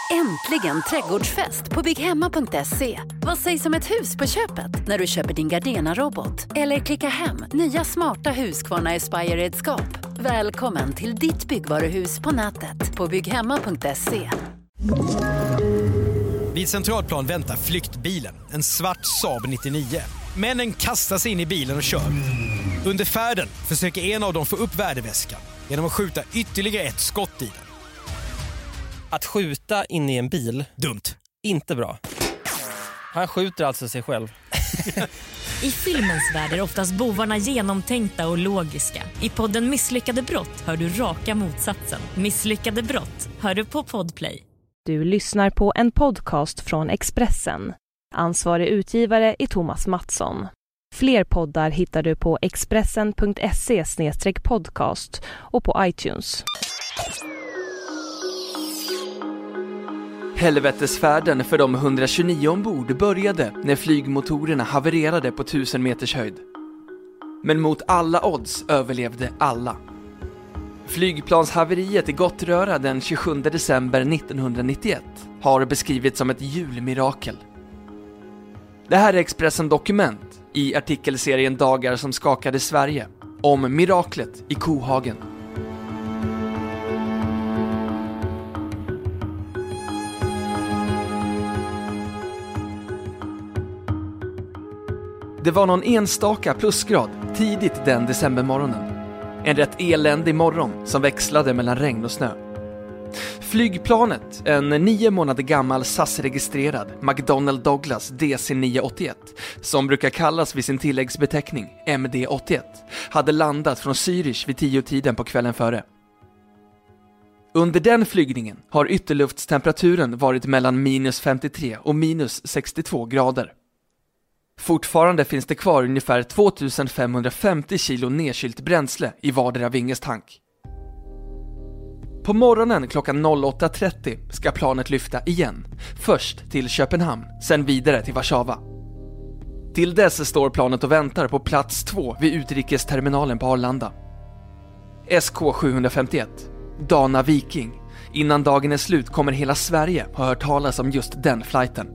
Äntligen trädgårdsfest på bygghemma.se. Vad sägs om ett hus på köpet när du köper din Gardena-robot? Eller klicka hem nya smarta Husqvarna Aspire-redskap. Välkommen till ditt byggvaruhus på nätet på bygghemma.se. Vid Centralplan väntar flyktbilen, en svart Saab 99. Männen kastar sig in i bilen och kör. Under färden försöker en av dem få upp värdeväskan genom att skjuta ytterligare ett skott i den. Att skjuta in i en bil, dumt. Inte bra. Han skjuter alltså sig själv. I filmens värld är oftast bovarna genomtänkta och logiska. I podden Misslyckade brott hör du raka motsatsen. Misslyckade brott hör du på Podplay. Du lyssnar på en podcast från Expressen. Ansvarig utgivare är Thomas Mattsson. Fler poddar hittar du på expressen.se/podcast och på iTunes. Helvetesfärden för de 129 ombord började när flygmotorerna havererade på 1000 meters höjd. Men mot alla odds överlevde alla. Flygplanshaveriet i Gottröra den 27 december 1991 har beskrivits som ett julmirakel. Det här är Expressen Dokument i artikelserien Dagar som skakade Sverige om miraklet i Kohagen. Det var någon enstaka plusgrad tidigt den decembermorgonen. En rätt eländig morgon som växlade mellan regn och snö. Flygplanet, en 9 månader gammal SAS-registrerad McDonnell Douglas DC-981, som brukar kallas vid sin tilläggsbeteckning MD-81, hade landat från Zürich vid 10-tiden på kvällen före. Under den flygningen har ytterluftstemperaturen varit mellan minus 53 och minus 62 grader. Fortfarande finns det kvar ungefär 2550 kilo nedkylt bränsle i vardera vingestank. På morgonen klockan 08.30 ska planet lyfta igen. Först till Köpenhamn, sen vidare till Warszawa. Till dess står planet och väntar på plats 2 vid utrikesterminalen på Arlanda. SK751, Dana Viking. Innan dagen är slut kommer hela Sverige ha hört talas om just den flighten.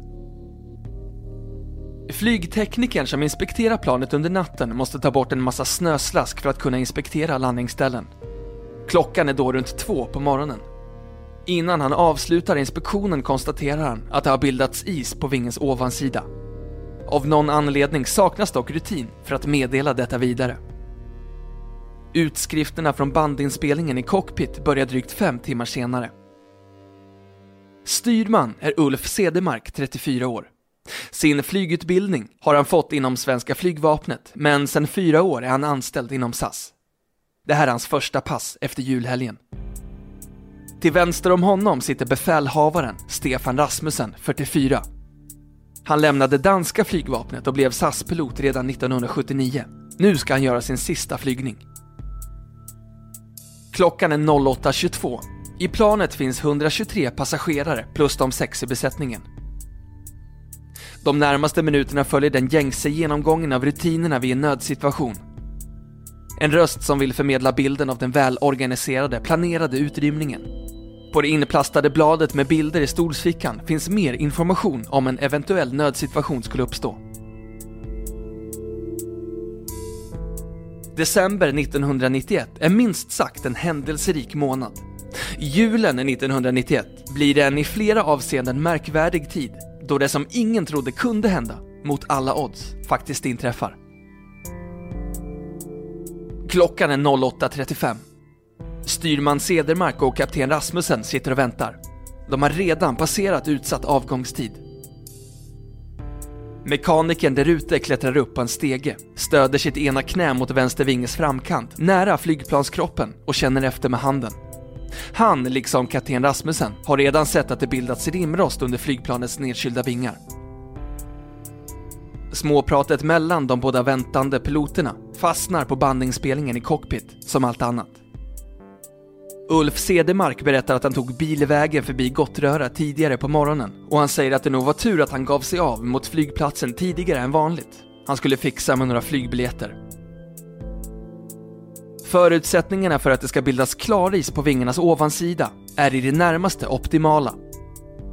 Flygteknikern som inspekterar planet under natten måste ta bort en massa snöslask för att kunna inspektera landningsställen. Klockan är då runt 2 på morgonen. Innan han avslutar inspektionen konstaterar han att det har bildats is på vingens ovansida. Av någon anledning saknas dock rutin för att meddela detta vidare. Utskrifterna från bandinspelningen i cockpit börjar drygt 5 timmar senare. Styrman är Ulf Cedermark, 34 år. Sin flygutbildning har han fått inom svenska flygvapnet, men sedan 4 år är han anställd inom SAS. Det här är hans första pass efter julhelgen. Till vänster om honom sitter befälhavaren Stefan Rasmussen, 44. Han lämnade danska flygvapnet och blev SAS-pilot redan 1979. Nu ska han göra sin sista flygning. Klockan är 08.22. I planet finns 123 passagerare plus de 6 i besättningen. De närmaste minuterna följer den gängse genomgången av rutinerna vid en nödsituation. En röst som vill förmedla bilden av den välorganiserade, planerade utrymningen. På det inplastade bladet med bilder i stolsfickan finns mer information om en eventuell nödsituation skulle uppstå. December 1991 är minst sagt en händelserik månad. Julen 1991 blir en i flera avseenden märkvärdig tid, då det som ingen trodde kunde hända, mot alla odds, faktiskt inträffar. Klockan är 08.35. Styrman Cedermark och kapten Rasmussen sitter och väntar. De har redan passerat utsatt avgångstid. Mekanikern där ute klättrar upp på en stege, stöder sitt ena knä mot vänster vinges framkant, nära flygplanskroppen, och känner efter med handen. Han, liksom kapten Rasmussen, har redan sett att det bildats rimrost under flygplanets nedkylda vingar. Småpratet mellan de båda väntande piloterna fastnar på bandinspelningen i cockpit som allt annat. Ulf Cedermark berättar att han tog bilvägen förbi Gottröra tidigare på morgonen, och han säger att det nog var tur att han gav sig av mot flygplatsen tidigare än vanligt. Han skulle fixa med några flygbiljetter. Förutsättningarna för att det ska bildas klaris på vingarnas ovansida är i det närmaste optimala.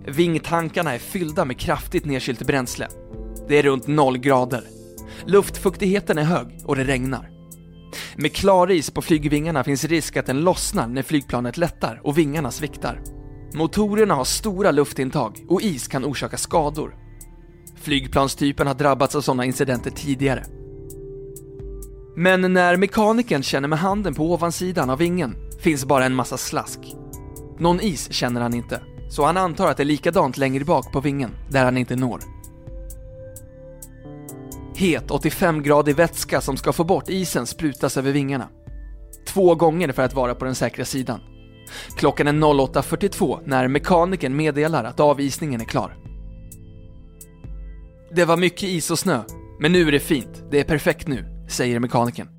Vingtankarna är fyllda med kraftigt nedkylt bränsle. Det är runt 0 grader. Luftfuktigheten är hög och det regnar. Med klaris på flygvingarna finns risk att den lossnar när flygplanet lättar och vingarna sviktar. Motorerna har stora luftintag och is kan orsaka skador. Flygplanstypen har drabbats av sådana incidenter tidigare. Men när mekanikern känner med handen på ovansidan av vingen finns bara en massa slask. Någon is känner han inte, så han antar att det är likadant längre bak på vingen där han inte når. Het 85-gradig vätska som ska få bort isen sprutas över vingarna. 2 gånger för att vara på den säkra sidan. Klockan är 08:42 när mekanikern meddelar att avisningen är klar. Det var mycket is och snö, men nu är det fint. Det är perfekt nu, säger mekanikern.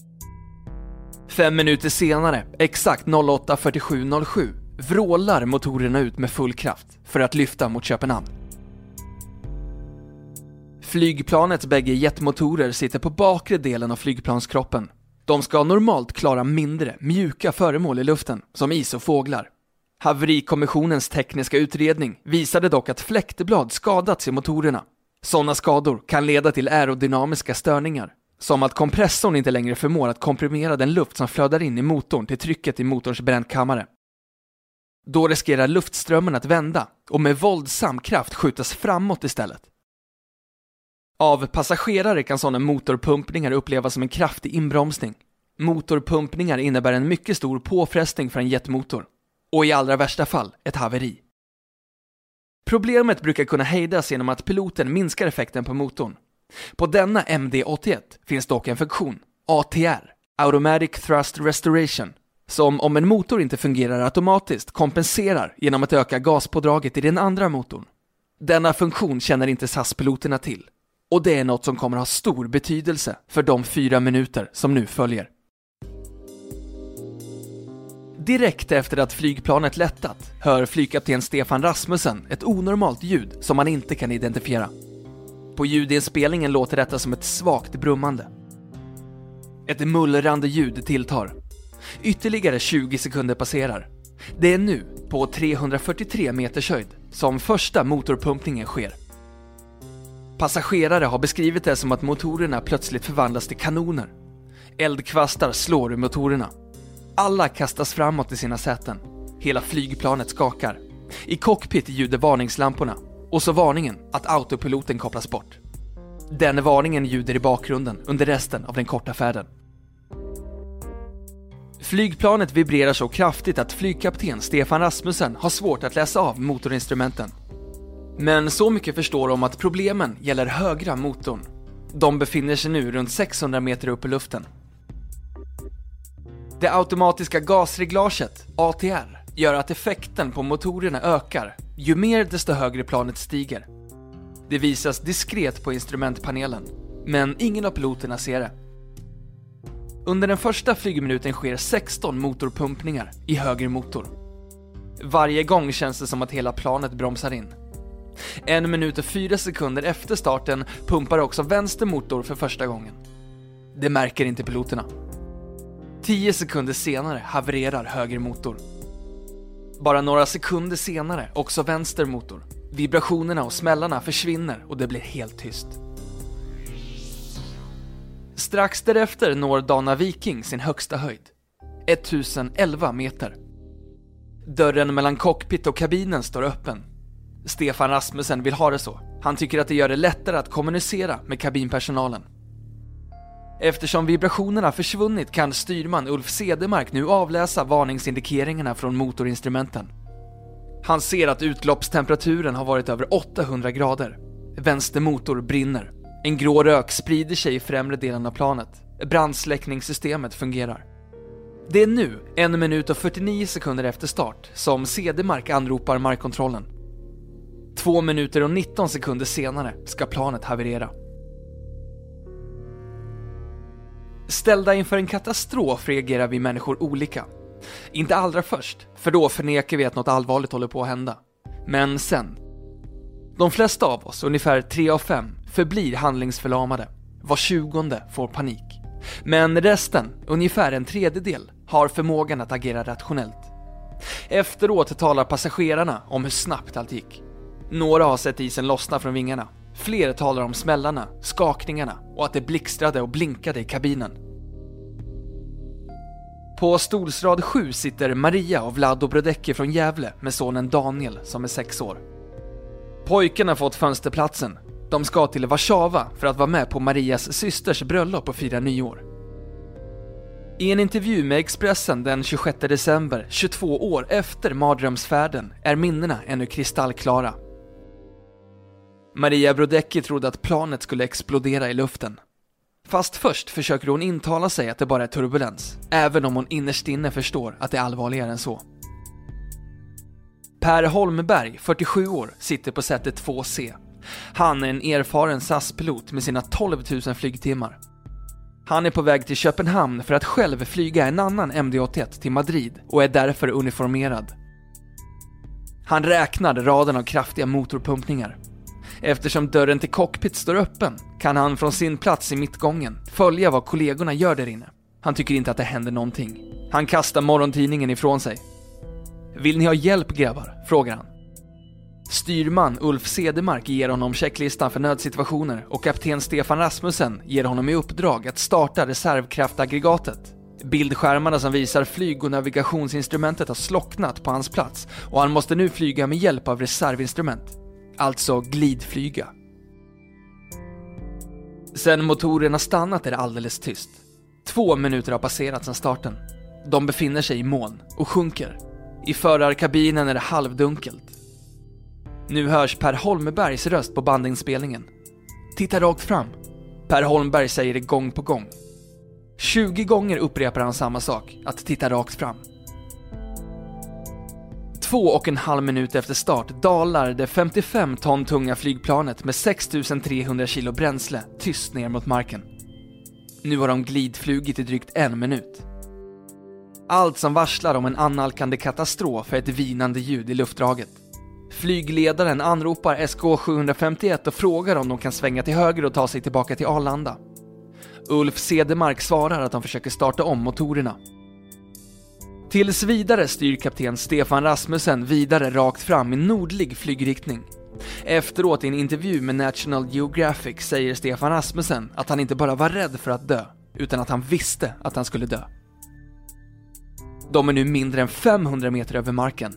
5 minuter senare, exakt 08:47:07, vrålar motorerna ut med full kraft för att lyfta mot Köpenhamn. Flygplanets bägge jetmotorer sitter på bakre delen av flygplanskroppen. De ska normalt klara mindre, mjuka föremål i luften, som is och fåglar. Haverikommissionens tekniska utredning visade dock att fläktblad skadats i motorerna. Sådana skador kan leda till aerodynamiska störningar, som att kompressorn inte längre förmår att komprimera den luft som flödar in i motorn till trycket i motorns brännkammare. Då riskerar luftströmmen att vända och med våldsam kraft skjutas framåt istället. Av passagerare kan sådana motorpumpningar upplevas som en kraftig inbromsning. Motorpumpningar innebär en mycket stor påfrestning för en jetmotor och i allra värsta fall ett haveri. Problemet brukar kunna hejdas genom att piloten minskar effekten på motorn. På denna MD-81 finns dock en funktion, ATR, Automatic Thrust Restoration, som om en motor inte fungerar automatiskt kompenserar genom att öka gaspådraget i den andra motorn. Denna funktion känner inte SAS-piloterna till. Och det är något som kommer ha stor betydelse för de 4 minuter som nu följer. Direkt efter att flygplanet lättat hör flygkapten Stefan Rasmussen ett onormalt ljud som man inte kan identifiera. På ljudinspelningen låter detta som ett svagt brummande. Ett mullrande ljud tilltar. Ytterligare 20 sekunder passerar. Det är nu, på 343 meters höjd, som första motorpumpningen sker. Passagerare har beskrivit det som att motorerna plötsligt förvandlas till kanoner. Eldkvastar slår i motorerna. Alla kastas framåt i sina säten. Hela flygplanet skakar. I cockpit ljuder varningslamporna. Och så varningen att autopiloten kopplas bort. Den varningen ljuder i bakgrunden under resten av den korta färden. Flygplanet vibrerar så kraftigt att flygkapten Stefan Rasmussen har svårt att läsa av motorinstrumenten. Men så mycket förstår de att problemen gäller högra motorn. De befinner sig nu runt 600 meter upp i luften. Det automatiska gasreglaget, ATR, gör att effekten på motorerna ökar ju mer desto högre planet stiger. Det visas diskret på instrumentpanelen, men ingen av piloterna ser det. Under den första flygminuten sker 16 motorpumpningar i höger motor. Varje gång känns det som att hela planet bromsar in. 1 minut och 4 sekunder efter starten pumpar också vänster motor för första gången. Det märker inte piloterna. 10 sekunder senare havererar höger motor. Bara några sekunder senare också vänster motor. Vibrationerna och smällarna försvinner och det blir helt tyst. Strax därefter når Dana Viking sin högsta höjd. 1011 meter. Dörren mellan cockpit och kabinen står öppen. Stefan Rasmussen vill ha det så. Han tycker att det gör det lättare att kommunicera med kabinpersonalen. Eftersom vibrationerna försvunnit kan styrman Ulf Cedermark nu avläsa varningsindikeringarna från motorinstrumenten. Han ser att utloppstemperaturen har varit över 800 grader. Vänster motor brinner. En grå rök sprider sig i främre delen av planet. Brandsläckningssystemet fungerar. Det är nu, 1 minut och 49 sekunder efter start, som Cedermark anropar markkontrollen. 2 minuter och 19 sekunder senare ska planet haverera. Ställda inför en katastrof reagerar vi människor olika. Inte allra först, för då förnekar vi att något allvarligt håller på att hända. Men sen. De flesta av oss, ungefär 3 av 5, förblir handlingsförlamade. Var 20:e får panik. Men resten, ungefär en tredjedel, har förmågan att agera rationellt. Efteråt talar passagerarna om hur snabbt allt gick. Några har sett isen lossna från vingarna. Fler talar om smällarna, skakningarna och att det blixtrade och blinkade i kabinen. På stolsrad 7 sitter Maria och Vlado Brodecki från Gävle med sonen Daniel som är 6 år. Pojkarna har fått fönsterplatsen. De ska till Warszawa för att vara med på Marias systers bröllop och fira nyår. I en intervju med Expressen den 26 december, 22 år efter mardrömsfärden, är minnena ännu kristallklara. Maria Brodecki trodde att planet skulle explodera i luften. Fast först försöker hon intala sig att det bara är turbulens, även om hon innerst inne förstår att det är allvarligare än så. Per Holmberg, 47 år, sitter på sätet 2C. Han är en erfaren SAS-pilot med sina 12 000 flygtimmar. Han är på väg till Köpenhamn för att själv flyga en annan MD-81 till Madrid och är därför uniformerad. Han räknar raden av kraftiga motorpumpningar. Eftersom dörren till cockpit står öppen kan han från sin plats i mittgången följa vad kollegorna gör där inne. Han tycker inte att det händer någonting. Han kastar morgontidningen ifrån sig. Vill ni ha hjälp, grabbar? Frågar han. Styrman Ulf Cedermark ger honom checklistan för nödsituationer och kapten Stefan Rasmussen ger honom i uppdrag att starta reservkraftaggregatet. Bildskärmarna som visar flyg- och navigationsinstrumentet har slocknat på hans plats och han måste nu flyga med hjälp av reservinstrument. Alltså glidflyga. Sen motorerna stannat är det alldeles tyst. 2 minuter har passerat sedan starten. De befinner sig i moln och sjunker. I förarkabinen är det halvdunkelt. Nu hörs Per Holmbergs röst på bandinspelningen. Titta rakt fram. Per Holmberg säger det gång på gång. 20 gånger upprepar han samma sak, att titta rakt fram. 2,5 minut efter start dalar det 55 ton tunga flygplanet med 6300 kilo bränsle tyst ner mot marken. Nu har de glidflugit i drygt 1 minut. Allt som varslar om en annalkande katastrof är ett vinande ljud i luftdraget. Flygledaren anropar SK751 och frågar om de kan svänga till höger och ta sig tillbaka till Arlanda. Ulf Cedermark svarar att de försöker starta om motorerna. Tills vidare styr kapten Stefan Rasmussen vidare rakt fram i nordlig flygriktning. Efteråt i en intervju med National Geographic säger Stefan Rasmussen att han inte bara var rädd för att dö, utan att han visste att han skulle dö. De är nu mindre än 500 meter över marken.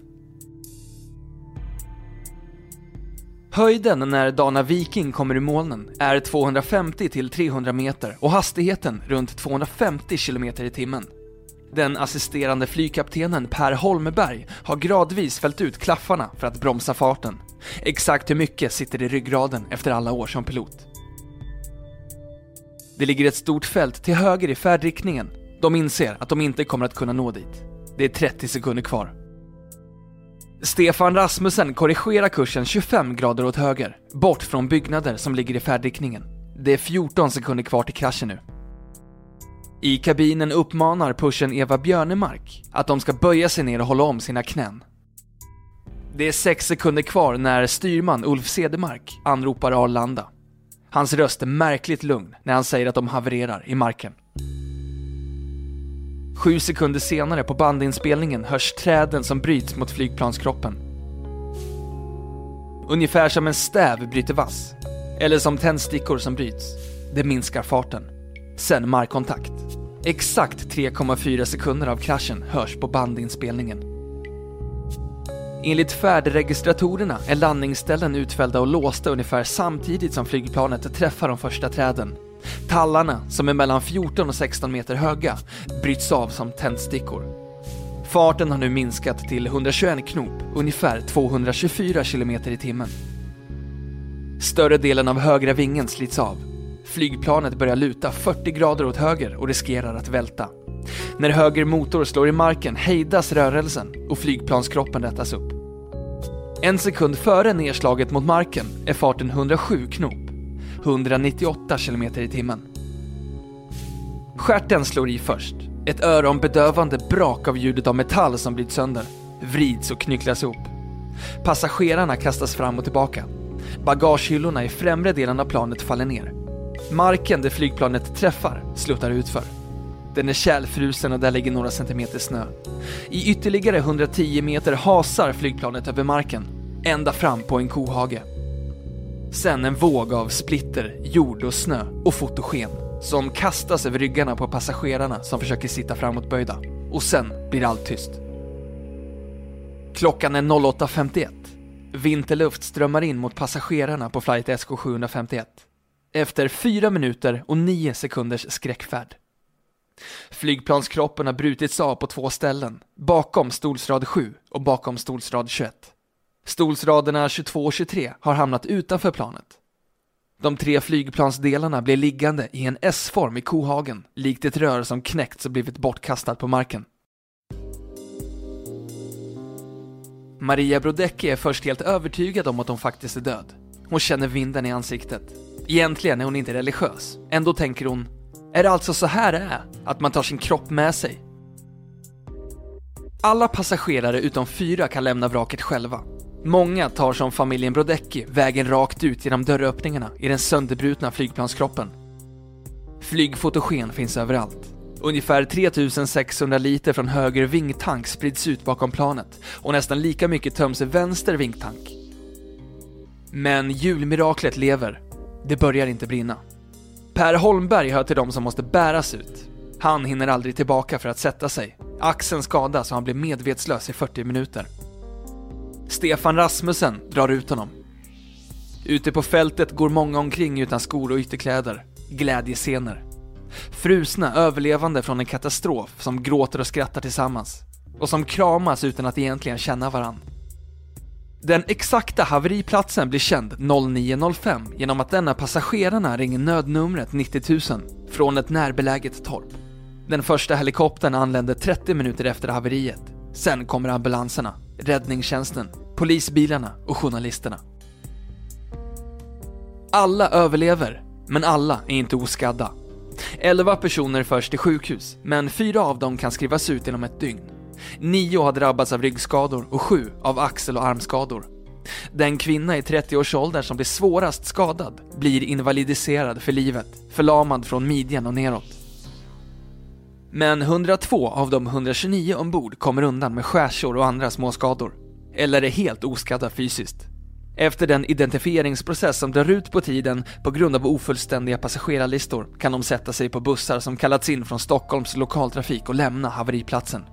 Höjden när Dana Viking kommer i molnen är 250 till 300 meter och hastigheten runt 250 km i timmen. Den assisterande flygkaptenen Per Holmberg har gradvis fällt ut klaffarna för att bromsa farten. Exakt hur mycket sitter i ryggraden efter alla år som pilot. Det ligger ett stort fält till höger i färdriktningen. De inser att de inte kommer att kunna nå dit. Det är 30 sekunder kvar. Stefan Rasmussen korrigerar kursen 25 grader åt höger, bort från byggnader som ligger i färdriktningen. Det är 14 sekunder kvar till kraschen nu. I kabinen uppmanar pushen Eva Björnemark att de ska böja sig ner och hålla om sina knän. Det är 6 sekunder kvar när styrman Ulf Cedermark anropar Arlanda. Hans röst är märkligt lugn när han säger att de havererar i marken. 7 sekunder senare på bandinspelningen hörs träden som bryts mot flygplanskroppen. Ungefär som en stäv bryter vass. Eller som tändstickor som bryts. Det minskar farten. Sen markkontakt. Exakt 3,4 sekunder av kraschen hörs på bandinspelningen. Enligt färdregistratorerna är landningsställen utfällda och låsta ungefär samtidigt som flygplanet träffar de första träden. Tallarna, som är mellan 14 och 16 meter höga, bryts av som tändstickor. Farten har nu minskat till 121 knop, ungefär 224 km i timmen. Större delen av högra vingen slits av. Flygplanet börjar luta 40 grader åt höger och riskerar att välta. När höger motor slår i marken hejdas rörelsen och flygplanskroppen rättas upp. 1 sekund före nedslaget mot marken är farten 107 knop, 198 km i timmen. Stjärten slår i först. Ett öronbedövande brak av ljudet av metall som blir sönder, vrids och knycklas ihop. Passagerarna kastas fram och tillbaka. Bagagehyllorna i främre delen av planet faller ner. Marken där flygplanet träffar sluttar utför. Den är kärlfrusen och där ligger några centimeter snö. I ytterligare 110 meter hasar flygplanet över marken, ända fram på en kohage. Sen en våg av splitter, jord och snö och fotogen som kastas över ryggarna på passagerarna som försöker sitta framåtböjda. Och sen blir allt tyst. Klockan är 08.51. Vinterluft strömmar in mot passagerarna på flight SK751. Efter 4 minuter och 9 sekunders skräckfärd. Flygplanskroppen har brutits av på 2 ställen, bakom stolsrad 7 och bakom stolsrad 21. Stolsraderna 22 och 23 har hamnat utanför planet. De 3 flygplansdelarna blir liggande i en S-form i kohagen, likt ett rör som knäckts och blivit bortkastat på marken. Maria Brodecki är först helt övertygad om att hon faktiskt är död. Hon känner vinden i ansiktet. Egentligen är hon inte religiös. Ändå tänker hon, är det alltså så här det är? Att man tar sin kropp med sig? Alla passagerare utom 4 kan lämna vraket själva. Många tar som familjen Brodecki vägen rakt ut genom dörröppningarna i den sönderbrutna flygplanskroppen. Flygfotogen finns överallt. Ungefär 3600 liter från höger vingtank sprids ut bakom planet och nästan lika mycket töms i vänster vingtank. Men julmiraklet lever. Det börjar inte brinna. Per Holmberg hör till dem som måste bäras ut. Han hinner aldrig tillbaka för att sätta sig. Axeln skadas och han blir medvetslös i 40 minuter. Stefan Rasmussen drar ut honom. Ute på fältet går många omkring utan skor och ytterkläder. Glädjescener. Frusna överlevande från en katastrof som gråter och skrattar tillsammans. Och som kramas utan att egentligen känna varann. Den exakta haveriplatsen blir känd 09.05 genom att denna passagerarna ringer nödnumret 90 000 från ett närbeläget torp. Den första helikoptern anländer 30 minuter efter haveriet. Sen kommer ambulanserna, räddningstjänsten, polisbilarna och journalisterna. Alla överlever, men alla är inte oskadda. 11 personer förs till sjukhus, men 4 av dem kan skrivas ut inom ett dygn. 9 har drabbats av ryggskador och 7 av axel- och armskador. Den kvinna i 30-årsåldern som blir svårast skadad blir invalidiserad för livet, förlamad från midjan och neråt. Men 102 av de 129 ombord kommer undan med skärsår och andra småskador, eller är helt oskadda fysiskt. Efter den identifieringsprocess som drar ut på tiden på grund av ofullständiga passagerarlistor kan de sätta sig på bussar som kallats in från Stockholms lokaltrafik och lämna haveriplatsen.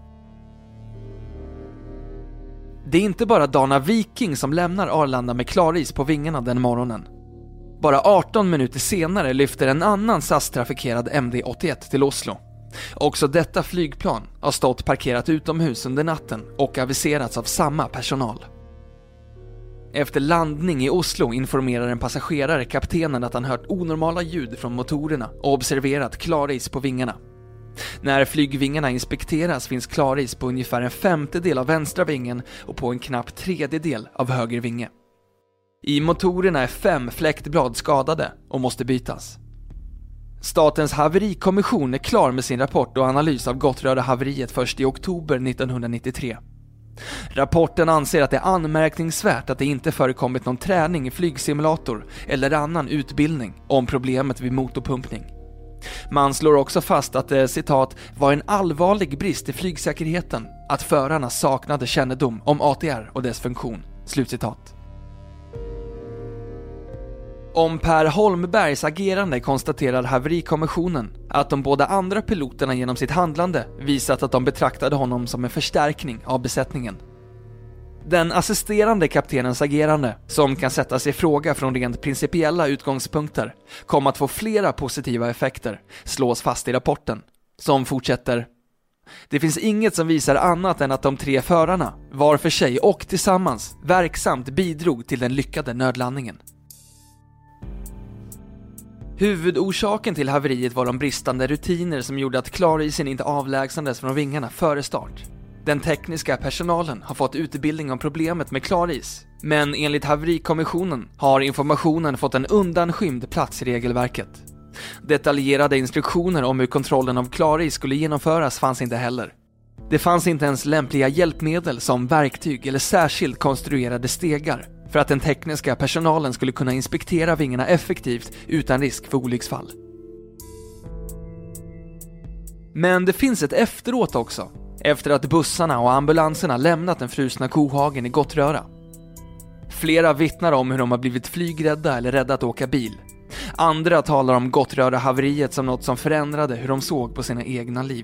Det är inte bara Dana Viking som lämnar Arlanda med klaris på vingarna den morgonen. Bara 18 minuter senare lyfter en annan SAS-trafikerad MD-81 till Oslo. Också detta flygplan har stått parkerat utomhus under natten och aviserats av samma personal. Efter landning i Oslo informerar en passagerare kaptenen att han hört onormala ljud från motorerna och observerat klaris på vingarna. När flygvingarna inspekteras finns klaris på ungefär 1/5 av vänstra vingen och på en knapp 1/3 av höger vinge. I motorerna är 5 fläktblad skadade och måste bytas. Statens haverikommission är klar med sin rapport och analys av Gottröra-haveriet först i oktober 1993. Rapporten anser att det är anmärkningsvärt att det inte förekommit någon träning i flygsimulator eller annan utbildning om problemet vid motorpumpning. Man slår också fast att det, citat, var en allvarlig brist i flygsäkerheten att förarna saknade kännedom om ATR och dess funktion. Slutcitat. Om Per Holmbergs agerande konstaterar haverikommissionen att de båda andra piloterna genom sitt handlande visat att de betraktade honom som en förstärkning av besättningen. Den assisterande kaptenens agerande, som kan sättas i fråga från rent principiella utgångspunkter, kommer att få flera positiva effekter, slås fast i rapporten, som fortsätter. Det finns inget som visar annat än att de 3 förarna, var för sig och tillsammans, verksamt bidrog till den lyckade nödlandningen. Huvudorsaken till haveriet var de bristande rutiner som gjorde att klarisen inte avlägsnades från vingarna före start. Den tekniska personalen har fått utbildning om problemet med klaris, men enligt haverikommissionen har informationen fått en undanskymd plats i regelverket. Detaljerade instruktioner om hur kontrollen av klaris skulle genomföras fanns inte heller. Det fanns inte ens lämpliga hjälpmedel som verktyg eller särskilt konstruerade stegar för att den tekniska personalen skulle kunna inspektera vingarna effektivt utan risk för olycksfall. Men det finns ett efteråt också, efter att bussarna och ambulanserna lämnat den frusna kohagen i Gottröra. Flera vittnar om hur de har blivit flygrädda eller rädda att åka bil. Andra talar om Gottröra-haveriet som något som förändrade hur de såg på sina egna liv.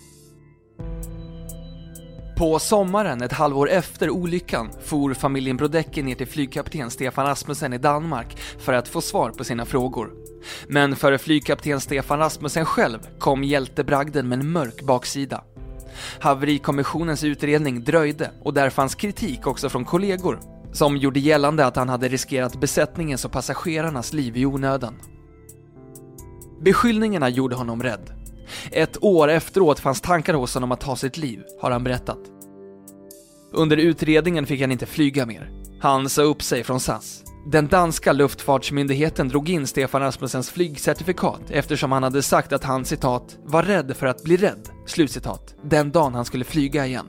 På sommaren, ett halvår efter olyckan, for familjen Brodecki ner till flygkapten Stefan Rasmussen i Danmark för att få svar på sina frågor. Men för flygkapten Stefan Rasmussen själv kom hjältebragden med en mörk baksida. Haverikommissionens utredning dröjde och där fanns kritik också från kollegor som gjorde gällande att han hade riskerat besättningens och passagerarnas liv i onödan. Beskyllningarna gjorde honom rädd. Ett år efteråt fanns tankar hos honom att ta sitt liv, har han berättat. Under utredningen fick han inte flyga mer. Han sa upp sig från SAS. Den danska luftfartsmyndigheten drog in Stefan Rasmussens flygcertifikat eftersom han hade sagt att han, citat, var rädd för att bli rädd, slutcitat, den dagen han skulle flyga igen.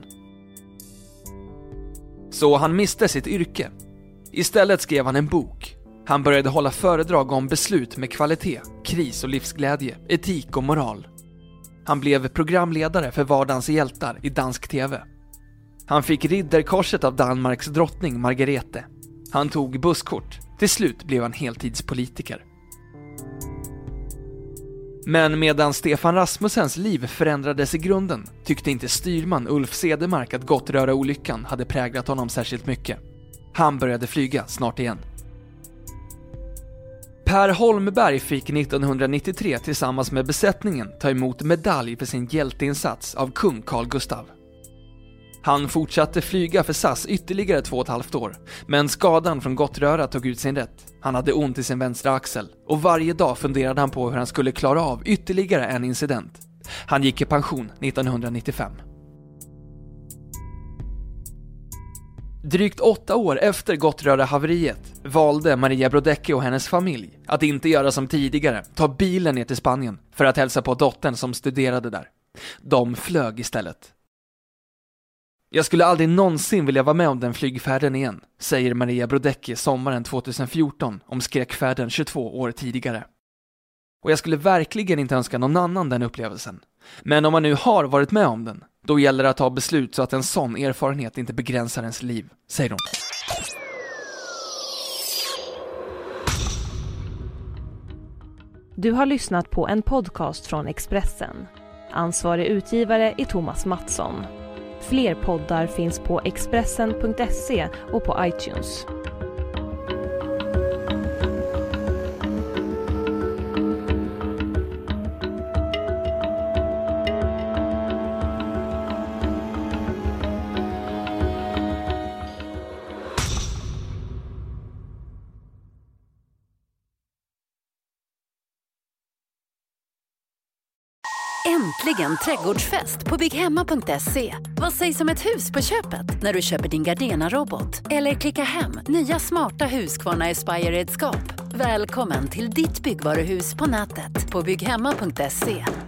Så han miste sitt yrke. Istället skrev han en bok. Han började hålla föredrag om beslut med kvalitet, kris och livsglädje, etik och moral. Han blev programledare för Vardagens hjältar i dansk tv. Han fick ridderkorset av Danmarks drottning Margrethe. Han tog busskort. Till slut blev han heltidspolitiker. Men medan Stefan Rasmussens liv förändrades i grunden tyckte inte styrman Ulf Cedermark att Gottröra-olyckan hade präglat honom särskilt mycket. Han började flyga snart igen. Per Holmberg fick 1993 tillsammans med besättningen ta emot medalj för sin hjälteinsats av kung Carl Gustaf. Han fortsatte flyga för SAS ytterligare 2,5 år, men skadan från Gottröra tog ut sin rätt. Han hade ont i sin vänstra axel och varje dag funderade han på hur han skulle klara av ytterligare en incident. Han gick i pension 1995. Drygt 8 år efter Gottröra-haveriet valde Maria Brodecki och hennes familj att inte göra som tidigare, ta bilen ner till Spanien för att hälsa på dottern som studerade där. De flög istället. Jag skulle aldrig någonsin vilja vara med om den flygfärden igen, säger Maria Brodecki sommaren 2014 om skräckfärden 22 år tidigare. Och jag skulle verkligen inte önska någon annan den upplevelsen. Men om man nu har varit med om den, då gäller det att ta beslut så att en sån erfarenhet inte begränsar ens liv, säger hon. Du har lyssnat på en podcast från Expressen. Ansvarig utgivare är Thomas Mattsson. Fler poddar finns på Expressen.se och på iTunes. Äntligen trädgårdsfest på BigHemma.se. Vad sägs om ett hus på köpet när du köper din Gardena-robot? Eller klicka hem nya smarta Husqvarna Aspire-redskap. Välkommen till ditt byggvaruhus på nätet på BigHemma.se.